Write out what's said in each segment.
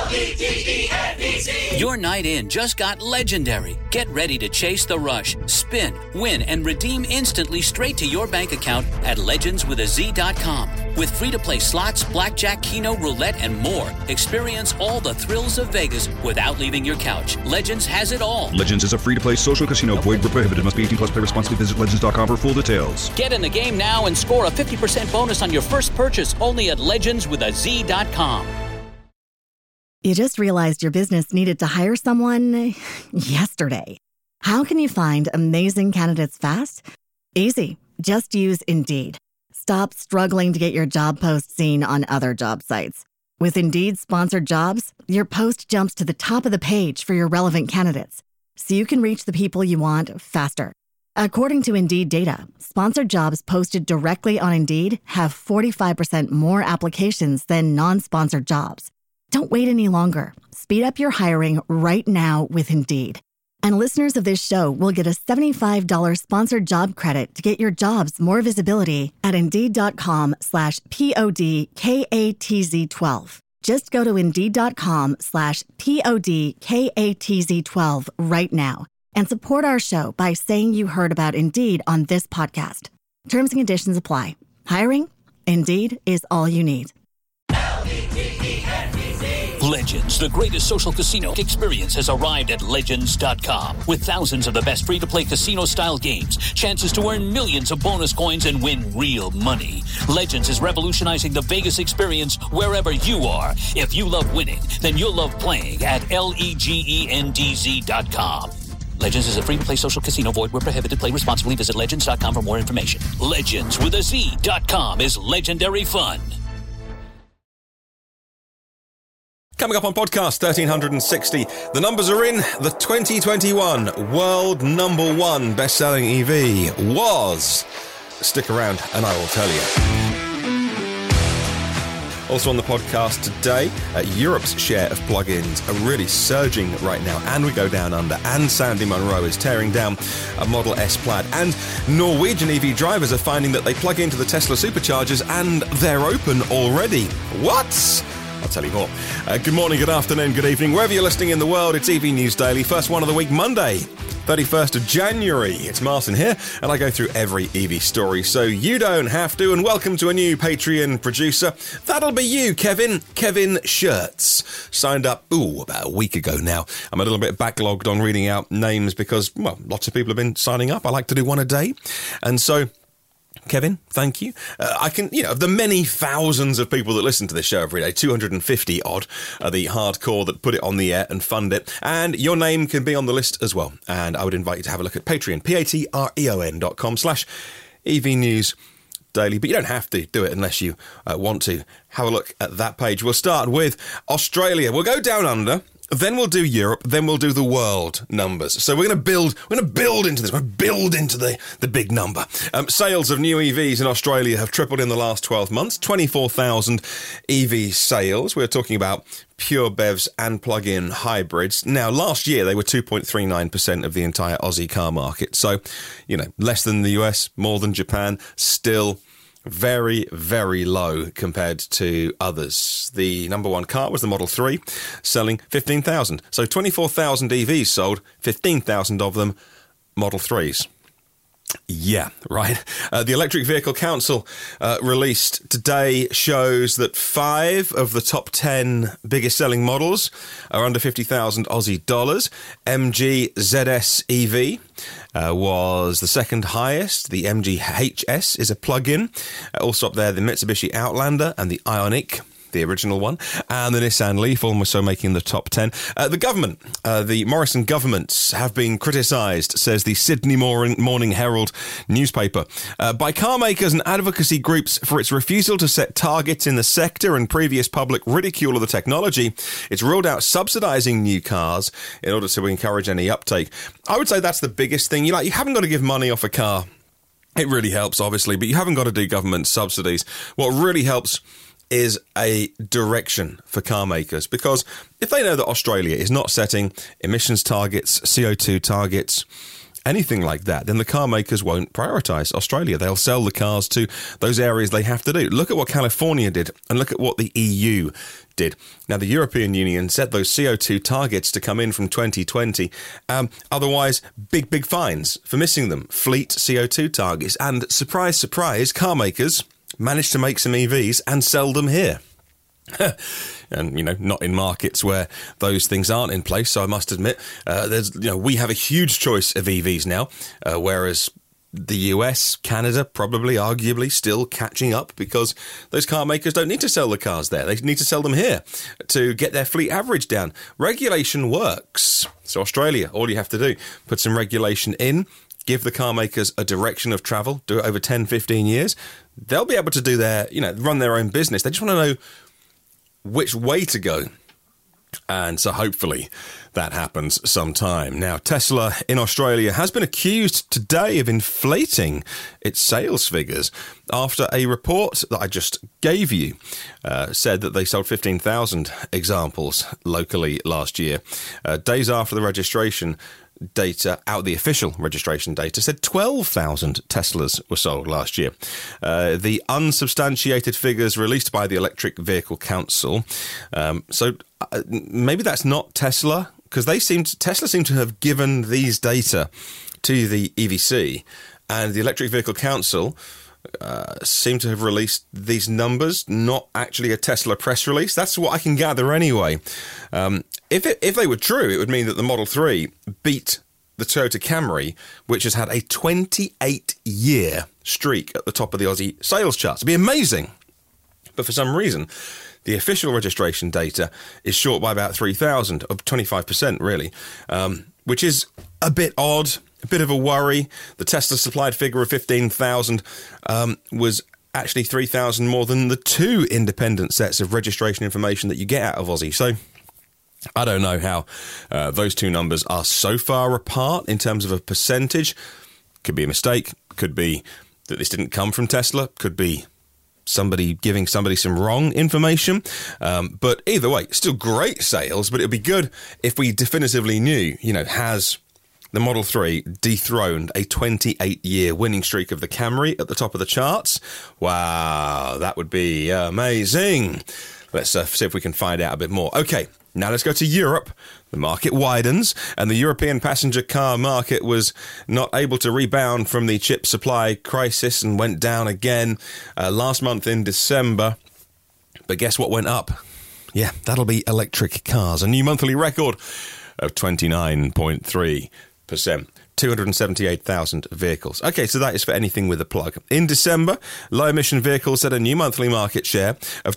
L-E-G-E-N-D-Z. Your night in just got legendary. Get ready to chase the rush, spin, win, and redeem instantly straight to your bank account at legendswithaz.com. With free-to-play slots, blackjack, keno, roulette, and more, experience all the thrills of Vegas without leaving your couch. Legends has it all. Legends is a free-to-play social casino. Void where prohibited. Must be 18 plus. Play responsibly. Visit legends.com for full details. Get in the game now and score a 50% bonus on your first purchase only at legendswithaz.com. You just realized your business needed to hire someone yesterday. How can you find amazing candidates fast? Easy. Just use Indeed. Stop struggling to get your job post seen on other job sites. With Indeed sponsored jobs, your post jumps to the top of the page for your relevant candidates, so you can reach the people you want faster. According to Indeed data, sponsored jobs posted directly on Indeed have 45% more applications than non-sponsored jobs. Don't wait any longer. Speed up your hiring right now with Indeed. And listeners of this show will get a $75 sponsored job credit to get your jobs more visibility at Indeed.com/PODKATZ12. Just go to Indeed.com/PODKATZ12 right now and support our show by saying you heard about Indeed on this podcast. Terms and conditions apply. Hiring? Indeed is all you need. Legends, the greatest social casino experience, has arrived at Legends.com. With thousands of the best free-to-play casino-style games, chances to earn millions of bonus coins and win real money. Legends is revolutionizing the Vegas experience wherever you are. If you love winning, then you'll love playing at LEGENDZ.com. Legends is a free-to-play social casino. Void where prohibited. Play responsibly. Visit Legends.com for more information. Legends.com is legendary fun. Coming up on podcast 1360, the numbers are in. The 2021 world number one best-selling EV was... Stick around and I will tell you. Also on the podcast today, Europe's share of plug-ins are really surging right now, and we go down under, and Sandy Munro is tearing down a Model S Plaid, and Norwegian EV drivers are finding that they plug into the Tesla superchargers and they're open already. What? I'll tell you more. Good morning, good afternoon, good evening. Wherever you're listening in the world, it's EV News Daily. First one of the week, Monday, 31st of January. It's Martin here, and I go through every EV story, so you don't have to. And welcome to a new Patreon producer. That'll be you, Kevin. Kevin Shirts. Signed up, about a week ago now. I'm a little bit backlogged on reading out names because, well, lots of people have been signing up. I like to do one a day. And so... Kevin, thank you. I can, of the many thousands of people that listen to this show every day, 250 odd are the hardcore that put it on the air and fund it. And your name can be on the list as well. And I would invite you to have a look at Patreon, patreon.com/EV News Daily. But you don't have to do it unless you want to. Have a look at that page. We'll start with Australia. We'll go down under. Then we'll do Europe, then we'll do the world numbers. So we're going to build into this. We're going to build into the big number. Sales of new EVs in Australia have tripled in the last 12 months. 24,000 EV sales. We're talking about pure BEVs and plug-in hybrids. Now, last year, they were 2.39% of the entire Aussie car market. So, less than the US, more than Japan, still very, very low compared to others. The number one car was the Model 3, selling 15,000. So 24,000 EVs sold, 15,000 of them Model 3s. Yeah, right. The Electric Vehicle Council released today shows that 5 of the top 10 biggest selling models are under 50,000 Aussie dollars. MG ZS EV was the second highest. The MG HS is a plug-in. Also up there, the Mitsubishi Outlander and the Ioniq, the original one, and the Nissan Leaf, also making the top 10. The government, the Morrison governments, have been criticised, says the Sydney Morning Herald newspaper, by car makers and advocacy groups for its refusal to set targets in the sector and previous public ridicule of the technology. It's ruled out subsidising new cars in order to encourage any uptake. I would say that's the biggest thing. You haven't got to give money off a car. It really helps, obviously, but you haven't got to do government subsidies. What really helps is a direction for car makers, because if they know that Australia is not setting emissions targets, CO2 targets, anything like that, then the car makers won't prioritise Australia. They'll sell the cars to those areas they have to do. Look at what California did, and look at what the EU did. Now, the European Union set those CO2 targets to come in from 2020. Otherwise, big fines for missing them. Fleet CO2 targets. And surprise, surprise, car makers managed to make some EVs and sell them here. And, not in markets where those things aren't in place. So I must admit, we have a huge choice of EVs now, whereas the US, Canada, probably, arguably, still catching up because those car makers don't need to sell the cars there. They need to sell them here to get their fleet average down. Regulation works. So Australia, all you have to do, put some regulation in, give the car makers a direction of travel, do it over 10, 15 years. They'll be able to do run their own business. They just want to know which way to go. And so hopefully that happens sometime. Now, Tesla in Australia has been accused today of inflating its sales figures after a report that I just gave you said that they sold 15,000 examples locally last year. Days after the registration data, the official registration data, said 12,000 Teslas were sold last year. The unsubstantiated figures released by the Electric Vehicle Council. Maybe that's not Tesla, because Tesla seemed to have given these data to the EVC, and the Electric Vehicle Council seem to have released these numbers, not actually a Tesla press release. That's what I can gather anyway. If they were true, it would mean that the Model 3 beat the Toyota Camry, which has had a 28-year streak at the top of the Aussie sales charts. It'd be amazing. But for some reason, the official registration data is short by about 3,000, of 25% really, which is a bit odd. A bit of a worry. The Tesla supplied figure of 15,000 was actually 3,000 more than the two independent sets of registration information that you get out of Aussie. So I don't know how those two numbers are so far apart in terms of a percentage. Could be a mistake. Could be that this didn't come from Tesla. Could be somebody giving somebody some wrong information. But either way, still great sales. But it would be good if we definitively knew, has the Model 3 dethroned a 28-year winning streak of the Camry at the top of the charts? Wow, that would be amazing. Let's see if we can find out a bit more. Okay, now let's go to Europe. The market widens, and the European passenger car market was not able to rebound from the chip supply crisis and went down again last month in December. But guess what went up? Yeah, that'll be electric cars. A new monthly record of 29.3%. 278,000 vehicles. Okay, so that is for anything with a plug. In December, low-emission vehicles set a new monthly market share of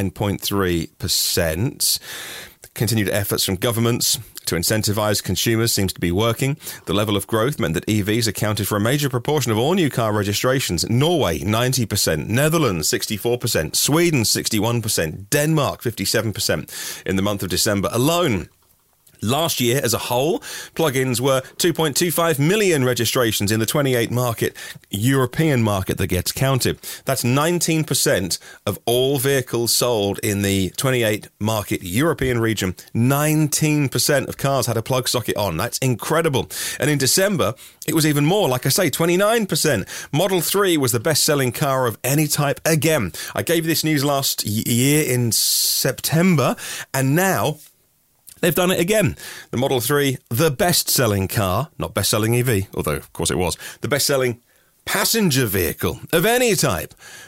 29.3%. Continued efforts from governments to incentivise consumers seems to be working. The level of growth meant that EVs accounted for a major proportion of all new car registrations. Norway, 90%. Netherlands, 64%. Sweden, 61%. Denmark, 57% in the month of December alone. Last year, as a whole, plug-ins were 2.25 million registrations in the 28 European market that gets counted. That's 19% of all vehicles sold in the 28 market European region. 19% of cars had a plug socket on. That's incredible. And in December, it was even more. Like I say, 29%. Model 3 was the best-selling car of any type again. I gave you this news last year in September, and now they've done it again. The Model 3, the best-selling car, not best-selling EV, although, of course, it was, the best-selling passenger vehicle of any type,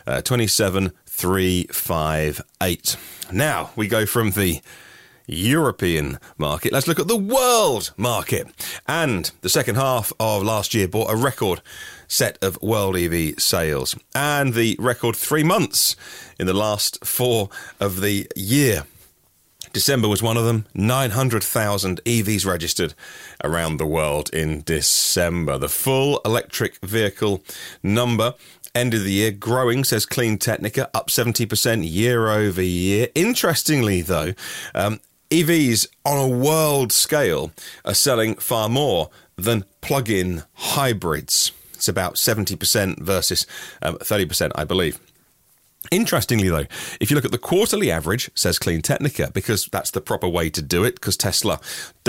27,358. Now, we go from the European market. Let's look at the world market. And the second half of last year brought a record set of world EV sales. And the record 3 months in the last 4 of the year. December was one of them. 900,000 EVs registered around the world in December. The full electric vehicle number ended the year growing, says Clean Technica, up 70% year over year. Interestingly, though, EVs on a world scale are selling far more than plug-in hybrids. It's about 70% versus 30%, I believe. Interestingly, though, if you look at the quarterly average, says Clean Technica, because that's the proper way to do it, because Tesla don't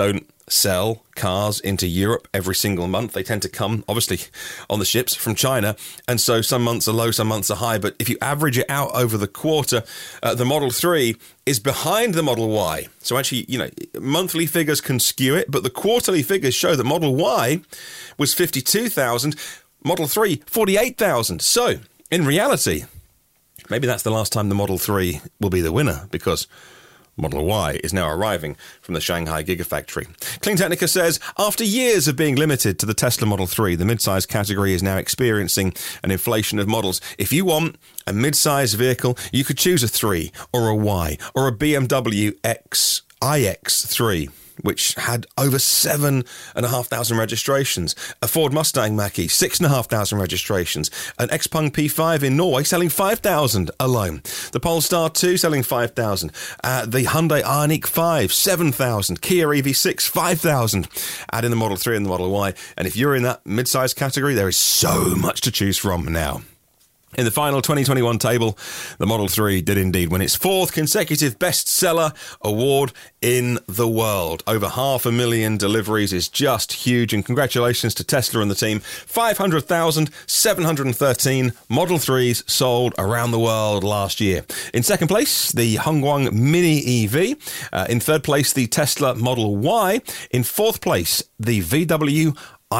sell cars into Europe every single month. They tend to come, obviously, on the ships from China. And so some months are low, some months are high. But if you average it out over the quarter, the Model 3 is behind the Model Y. So actually, monthly figures can skew it, but the quarterly figures show that Model Y was 52,000, Model 3, 48,000. So, in reality, maybe that's the last time the Model 3 will be the winner, because Model Y is now arriving from the Shanghai Gigafactory. CleanTechnica says, after years of being limited to the Tesla Model 3, the midsize category is now experiencing an inflation of models. If you want a midsize vehicle, you could choose a 3 or a Y or a BMW iX3, which had over 7,500 registrations. A Ford Mustang Mach-E, 6,500 registrations. An Xpeng P5 in Norway selling 5,000 alone. The Polestar 2 selling 5,000. The Hyundai Ioniq 5, 7,000. Kia EV6, 5,000. Add in the Model 3 and the Model Y. And if you're in that mid-size category, there is so much to choose from now. In the final 2021 table, the Model 3 did indeed win its fourth consecutive bestseller award in the world. Over 500,000 deliveries is just huge, and congratulations to Tesla and the team. 500,713 Model 3s sold around the world last year. In second place, the Hongguang Mini EV. In third place, the Tesla Model Y. In fourth place, the VW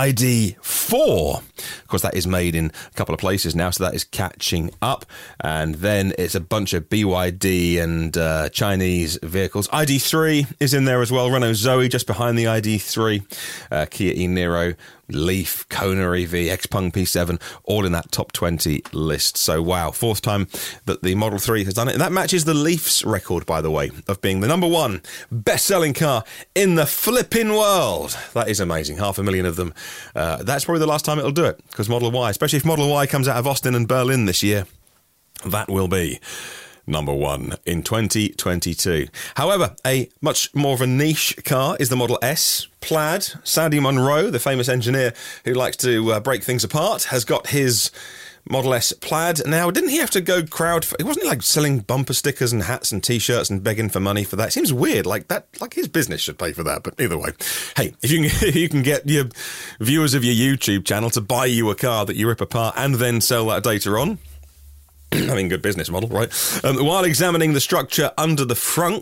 ID4. Of course, that is made in a couple of places now, so that is catching up. And then it's a bunch of BYD and Chinese vehicles. ID3 is in there as well. Renault Zoe just behind the ID3. Kia e-Niro, Leaf, Kona EV, Xpeng P7, all in that top 20 list. So, wow, fourth time that the Model 3 has done it. And that matches the Leaf's record, by the way, of being the number one best-selling car in the flipping world. That is amazing. 500,000 of them. That's probably the last time it'll do it, because Model Y, especially if Model Y comes out of Austin and Berlin this year, that will be number one in 2022. However, a much more of a niche car is the Model S Plaid. Sandy Munro, the famous engineer who likes to break things apart, has got his Model S Plaid. Now, didn't he have to go It wasn't like selling bumper stickers and hats and T-shirts and begging for money for that. It seems weird, like his business should pay for that. But either way, hey, if you can get your viewers of your YouTube channel to buy you a car that you rip apart and then sell that data on, I mean, good business model, right? While examining the structure under the frunk,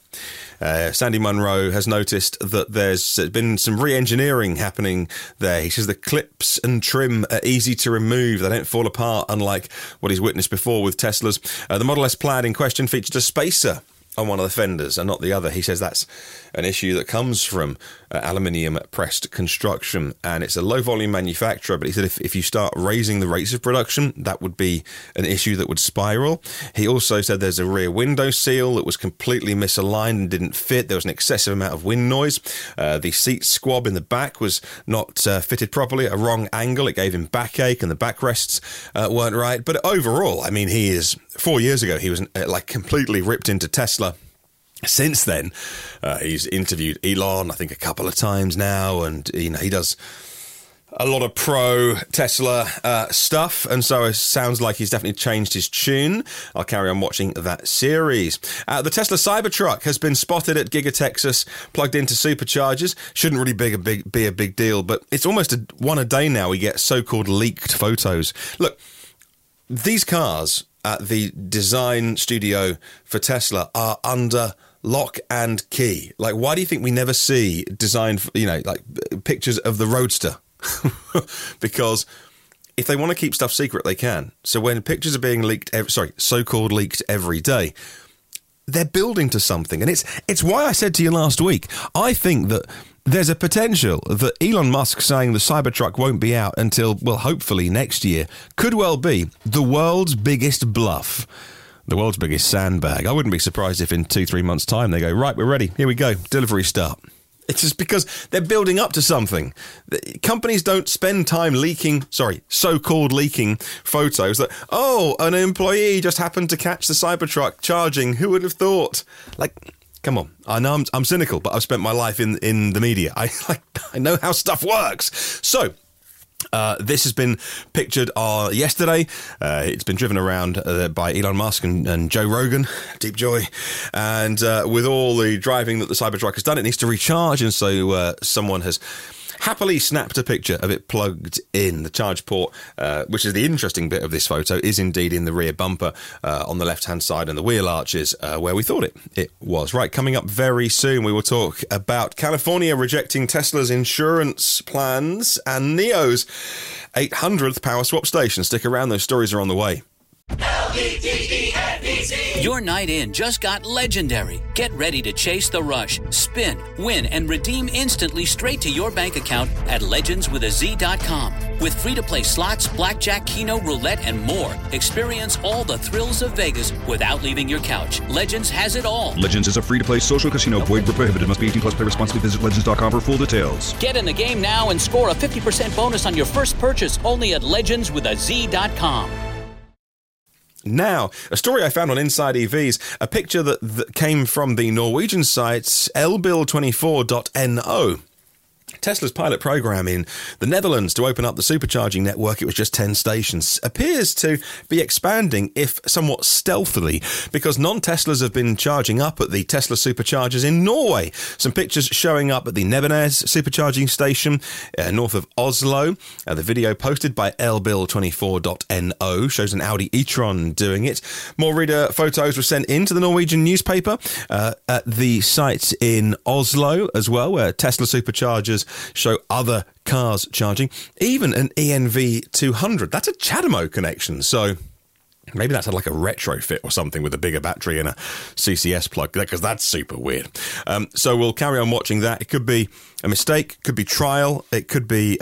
Sandy Munro has noticed that there's been some re-engineering happening there. He says the clips and trim are easy to remove. They don't fall apart, unlike what he's witnessed before with Teslas. The Model S Plaid in question featured a spacer on one of the fenders and not the other. He says that's an issue that comes from aluminium pressed construction, and it's a low volume manufacturer, but he said if you start raising the rates of production, that would be an issue that would spiral. He also said there's a rear window seal that was completely misaligned and didn't fit. There was an excessive amount of wind noise. The seat squab in the back was not fitted properly at a wrong angle. It gave him backache, and the backrests weren't right. But overall, I mean, 4 years ago, he was completely ripped into Tesla. Since then, he's interviewed Elon, I think, a couple of times now, and he does a lot of pro-Tesla stuff, and so it sounds like he's definitely changed his tune. I'll carry on watching that series. The Tesla Cybertruck has been spotted at Giga Texas, plugged into superchargers. Shouldn't really be a big deal, but it's almost one a day now we get so-called leaked photos. Look, these cars at the design studio for Tesla are under lock and key. Like, why do you think we never see design, pictures of the Roadster? Because if they want to keep stuff secret, they can. So when pictures are being leaked, so-called leaked every day, they're building to something. And it's why I said to you last week, I think that there's a potential that Elon Musk saying the Cybertruck won't be out until, well, hopefully next year, could well be the world's biggest bluff, the world's biggest sandbag. I wouldn't be surprised if in 2-3 months' time they go, right, we're ready, here we go, delivery start. It's just because they're building up to something. Companies don't spend time leaking, so-called leaking photos that, an employee just happened to catch the Cybertruck charging. Who would have thought? Come on. I know I'm cynical, but I've spent my life in the media. I know how stuff works. So, This has been pictured yesterday. It's been driven around by Elon Musk and Joe Rogan, deep joy. And with all the driving that the Cybertruck has done, it needs to recharge. And so someone has happily snapped a picture of it plugged in. The charge port, which is the interesting bit of this photo, is indeed in the rear bumper on the left-hand side and the wheel arches where we thought it was. Right, coming up very soon, we will talk about California rejecting Tesla's insurance plans and NIO's 800th power swap station. Stick around, those stories are on the way. LVDENBC. Your night in just got legendary. Get ready to chase the rush, spin, win, and redeem instantly straight to your bank account at legendswithaz.com. With free-to-play slots, blackjack, keno, roulette, and more, experience all the thrills of Vegas without leaving your couch. Legends has it all. Legends is a free-to-play social casino. Void where prohibited. Must be 18 plus. Play responsibly. Visit legends.com for full details. Get in the game now and score a 50% bonus on your first purchase only at legendswithaz.com. Now, a story I found on Inside EVs, a picture that came from the Norwegian site elbil24.no. Tesla's pilot program in the Netherlands to open up the supercharging network, it was just 10 stations, appears to be expanding, if somewhat stealthily, because non-Teslas have been charging up at the Tesla superchargers in Norway. Some pictures showing up at the Nebenes supercharging station north of Oslo. The video posted by elbil24.no shows an Audi e-tron doing it. More reader photos were sent into the Norwegian newspaper at the site in Oslo as well, where Tesla superchargers show other cars charging, even an ENV 200. That's a CHAdeMO connection, so maybe that's like a retrofit or something with a bigger battery and a CCS plug, because that's super weird. So we'll carry on watching that. It could be a mistake, could be trial, it could be,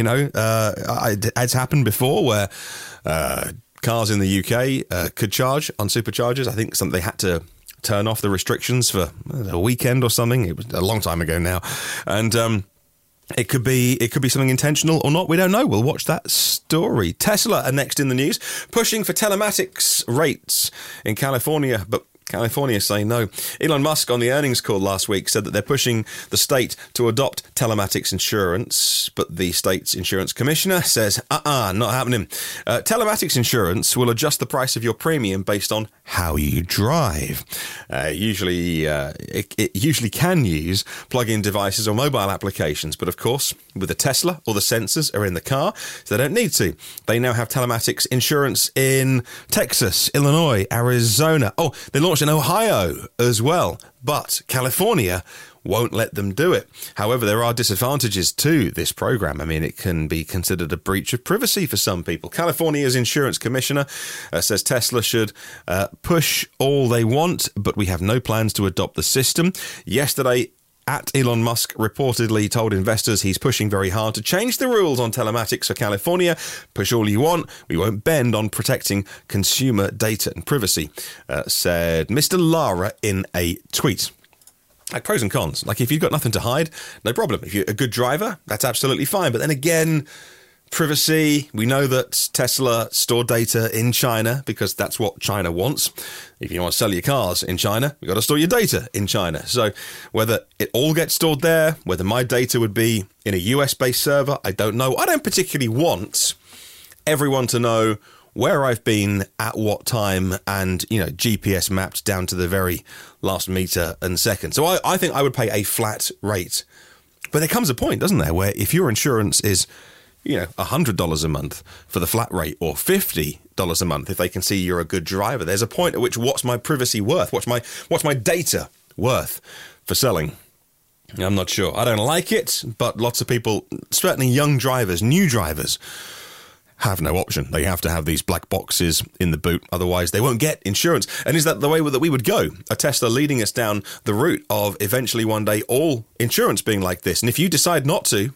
it's happened before where cars in the UK could charge on superchargers. I think they had to turn off the restrictions for a weekend or something. It was a long time ago now. And it could be something intentional or not. We don't know. We'll watch that story. Tesla are next in the news, pushing for telematics rates in California, but California say no. Elon Musk on the earnings call last week said that they're pushing the state to adopt telematics insurance, but the state's insurance commissioner says, not happening. Telematics insurance will adjust the price of your premium based on how you drive. It usually can use plug-in devices or mobile applications, but of course, with the Tesla, all the sensors are in the car, so they don't need to. They now have telematics insurance in Texas, Illinois, Arizona. Oh, they launched in Ohio as well, but California won't let them do it. However, there are disadvantages to this program. I mean, it can be considered a breach of privacy for some people. California's insurance commissioner says Tesla should push all they want, but we have no plans to adopt the system. Yesterday, Elon Musk reportedly told investors he's pushing very hard to change the rules on telematics for California. Push all you want. We won't bend on protecting consumer data and privacy, said Mr. Lara in a tweet. Like pros and cons. Like if you've got nothing to hide, no problem. If you're a good driver, that's absolutely fine. But then again, privacy, we know that Tesla store data in China because that's what China wants. If you want to sell your cars in China, you've got to store your data in China. So whether it all gets stored there, whether my data would be in a US-based server, I don't know. I don't particularly want everyone to know where I've been at what time and, GPS mapped down to the very last meter and second. So I think I would pay a flat rate. But there comes a point, doesn't there, where if your insurance is $100 a month for the flat rate or $50 a month if they can see you're a good driver, there's a point at which what's my privacy worth? What's my data worth for selling? I'm not sure. I don't like it, but lots of people, certainly young drivers, new drivers, have no option. They have to have these black boxes in the boot, otherwise they won't get insurance. And is that the way that we would go? A Tesla leading us down the route of eventually one day all insurance being like this. And if you decide not to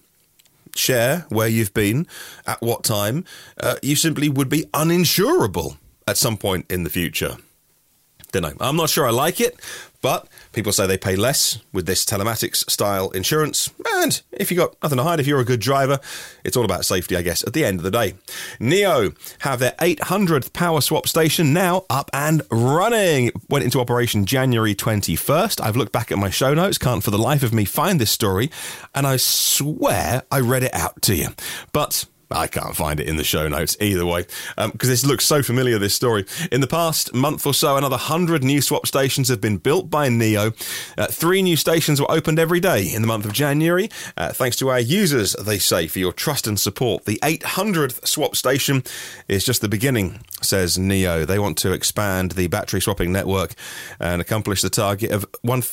share where you've been, at what time, you simply would be uninsurable at some point in the future. Don't know. I'm not sure I like it, but people say they pay less with this telematics style insurance. And if you got nothing to hide, if you're a good driver, it's all about safety, I guess, at the end of the day. NIO have their 800th power swap station now up and running. It went into operation January 21st. I've looked back at my show notes, can't for the life of me find this story, and I swear I read it out to you. But I can't find it in the show notes either way, because this looks so familiar, this story. In the past month or so, another 100 new swap stations have been built by NEO. 3 new stations were opened every day in the month of January, thanks to our users, they say, for your trust and support. The 800th swap station is just the beginning, says NEO. They want to expand the battery swapping network and accomplish the target of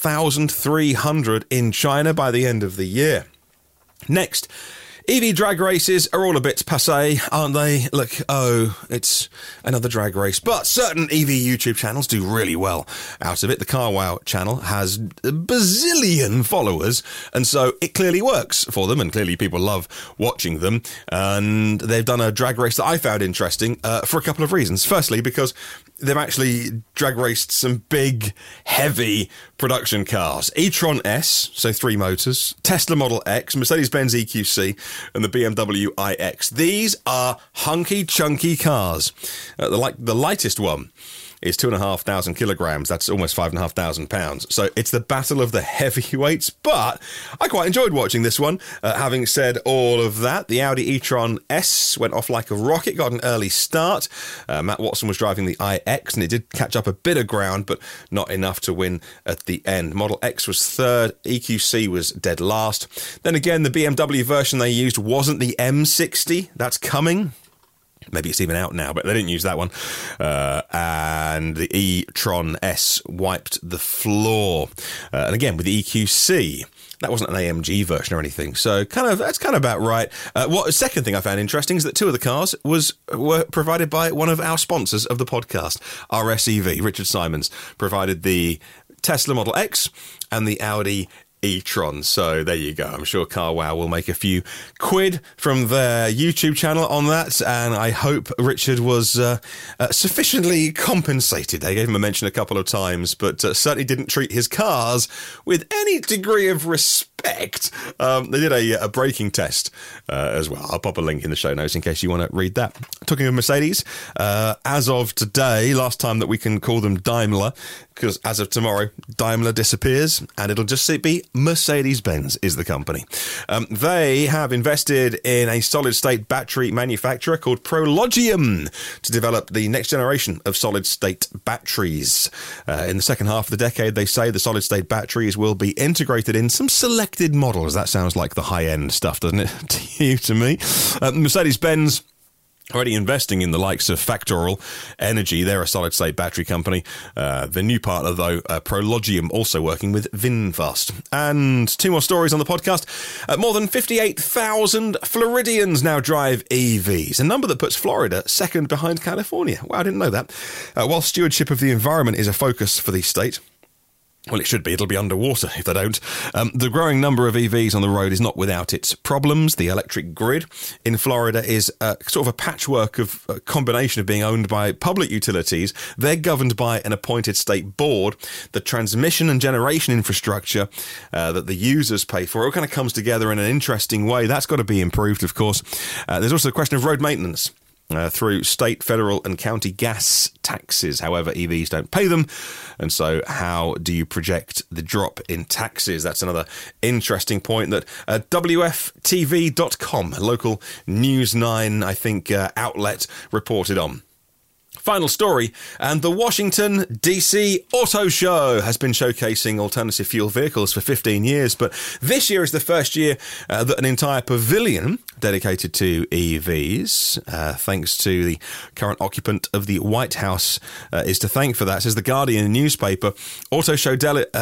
1,300 in China by the end of the year. Next, EV drag races are all a bit passé, aren't they? Look, it's another drag race. But certain EV YouTube channels do really well out of it. The CarWow channel has a bazillion followers, and so it clearly works for them, and clearly people love watching them. And they've done a drag race that I found interesting for a couple of reasons. Firstly, because they've actually drag raced some big, heavy production cars. e-tron S, so 3 motors, Tesla Model X, Mercedes-Benz EQC, and the BMW iX. These are hunky, chunky cars. The lightest one is 2,500 kilograms. That's almost 5,500 pounds. So it's the battle of the heavyweights, but I quite enjoyed watching this one. Having said all of that, the Audi e-tron S went off like a rocket, got an early start. Matt Watson was driving the iX, and it did catch up a bit of ground, but not enough to win at the end. Model X was third, EQC was dead last. Then again, the BMW version they used wasn't the M60. That's coming. Maybe it's even out now, but they didn't use that one. And the e-tron S wiped the floor. And again, with the EQC, that wasn't an AMG version or anything. So that's kind of about right. Second thing I found interesting is that 2 of the cars were provided by one of our sponsors of the podcast, RSEV. Richard Simons provided the Tesla Model X and the Audi e-tron. So there you go. I'm sure CarWow will make a few quid from their YouTube channel on that, and I hope Richard was sufficiently compensated. They gave him a mention a couple of times, but certainly didn't treat his cars with any degree of respect. They did a braking test as well. I'll pop a link in the show notes in case you want to read that. Talking of Mercedes, as of today, last time that we can call them Daimler, because as of tomorrow, Daimler disappears, and it'll just be Mercedes-Benz is the company. They have invested in a solid-state battery manufacturer called Prologium to develop the next generation of solid-state batteries. In the second half of the decade, they say the solid-state batteries will be integrated in some selected models. That sounds like the high-end stuff, doesn't it, to you, to me? Mercedes-Benz already investing in the likes of Factorial Energy. They're a solid-state battery company. The new partner, though, Prologium, also working with VinFast. And 2 more stories on the podcast. More than 58,000 Floridians now drive EVs, a number that puts Florida second behind California. Wow, I didn't know that. While stewardship of the environment is a focus for the state, well, it should be. It'll be underwater if they don't. The growing number of EVs on the road is not without its problems. The electric grid in Florida is sort of a patchwork of a combination of being owned by public utilities. They're governed by an appointed state board. The transmission and generation infrastructure that the users pay for, it all kind of comes together in an interesting way. That's got to be improved, of course. There's also a question of road maintenance. Through state, federal and county gas taxes. However, EVs don't pay them. And so how do you project the drop in taxes? That's another interesting point that WFTV.com, a local News 9, I think, outlet reported on. Final story, and the Washington, D.C. Auto Show has been showcasing alternative fuel vehicles for 15 years, but this year is the first year that an entire pavilion dedicated to EVs, thanks to the current occupant of the White House, is to thank for that. Says the Guardian newspaper. Auto Show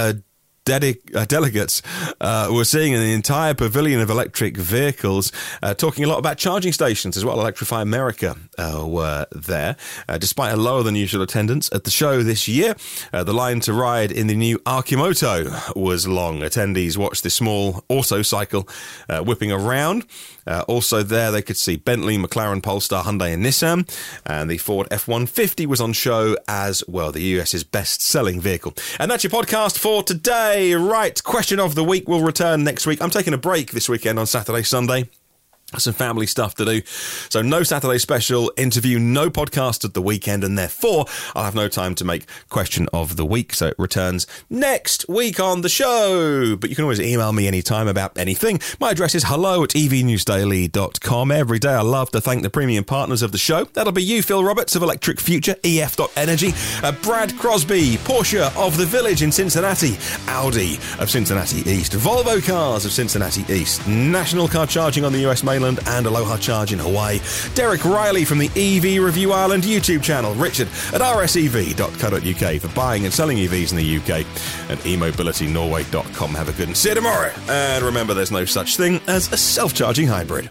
delegates were seeing an entire pavilion of electric vehicles, talking a lot about charging stations as well. Electrify America were there. Despite a lower than usual attendance at the show this year, the line to ride in the new Arcimoto was long. Attendees watched the small auto cycle whipping around. Also there, they could see Bentley, McLaren, Polestar, Hyundai and Nissan, and the Ford F-150 was on show as well, the US's best-selling vehicle. And that's your podcast for today. Right, question of the week will return next week. I'm taking a break this weekend on Saturday, Sunday. some family stuff to do. So no Saturday special interview, no podcast at the weekend, and therefore I'll have no time to make question of the week. So it returns next week on the show. But you can always email me anytime about anything. My address is hello@evnewsdaily.com. Every day I love to thank the premium partners of the show. That'll be you, Phil Roberts of Electric Future, EF.Energy, Brad Crosby, Porsche of the Village in Cincinnati, Audi of Cincinnati East, Volvo Cars of Cincinnati East, National Car Charging on the US mainland, and Aloha Charge in Hawaii, Derek Riley from the EV Review Ireland YouTube channel, Richard at rsev.co.uk for buying and selling EVs in the UK, and emobilitynorway.com. Have a good one. See you tomorrow. And remember, there's no such thing as a self-charging hybrid.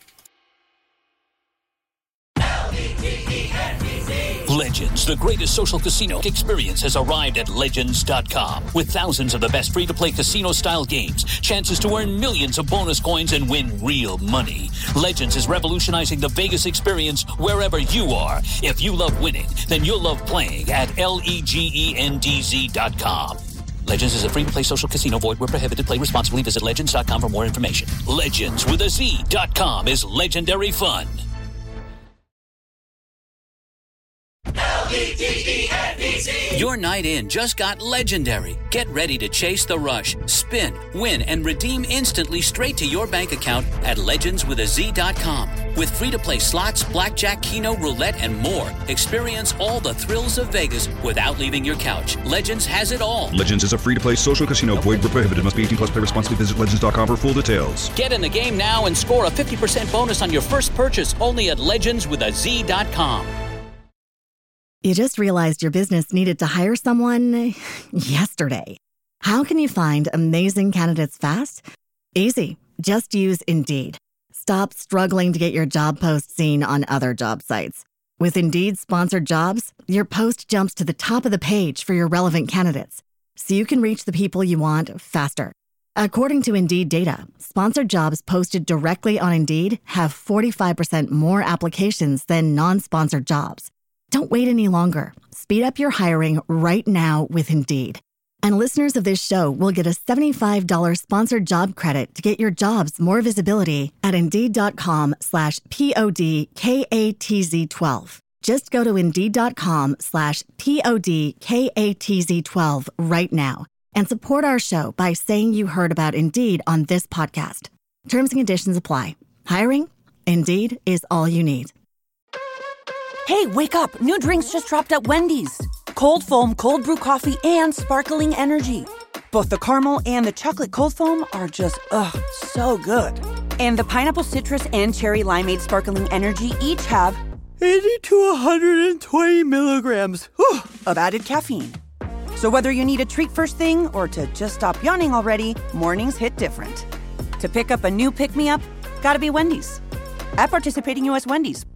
Legends, the greatest social casino experience, has arrived at Legends.com. With thousands of the best free-to-play casino-style games, chances to earn millions of bonus coins and win real money. Legends is revolutionizing the Vegas experience wherever you are. If you love winning, then you'll love playing at LEGENDZ.com. Legends is a free-to-play social casino. Void where prohibited. Play responsibly. Visit Legends.com for more information. Legends with a Z.com is legendary fun. L-E-G-E-N-D-Z. Your night in just got legendary. Get ready to chase the rush, spin, win, and redeem instantly straight to your bank account at legendswithaz.com. With free-to-play slots, blackjack, keno, roulette, and more. Experience all the thrills of Vegas without leaving your couch. Legends has it all. Legends is a free-to-play social casino. Void where prohibited. Must be 18 plus. Play responsibly. Visit legends.com for full details. Get in the game now and score a 50% bonus on your first purchase only at legendswithaz.com. You just realized your business needed to hire someone yesterday. How can you find amazing candidates fast? Easy. Just use Indeed. Stop struggling to get your job post seen on other job sites. With Indeed sponsored jobs, your post jumps to the top of the page for your relevant candidates, so you can reach the people you want faster. According to Indeed data, sponsored jobs posted directly on Indeed have 45% more applications than non-sponsored jobs. Don't wait any longer. Speed up your hiring right now with Indeed. And listeners of this show will get a $75 sponsored job credit to get your jobs more visibility at Indeed.com/PODKATZ12. Just go to Indeed.com/PODKATZ12 right now and support our show by saying you heard about Indeed on this podcast. Terms and conditions apply. Hiring? Indeed is all you need. Hey, wake up. New drinks just dropped at Wendy's. Cold foam, cold brew coffee, and sparkling energy. Both the caramel and the chocolate cold foam are just, so good. And the pineapple citrus and cherry limeade sparkling energy each have 80 to 120 milligrams of added caffeine. So whether you need a treat first thing or to just stop yawning already, mornings hit different. To pick up a new pick-me-up, gotta be Wendy's. At participating U.S. Wendy's.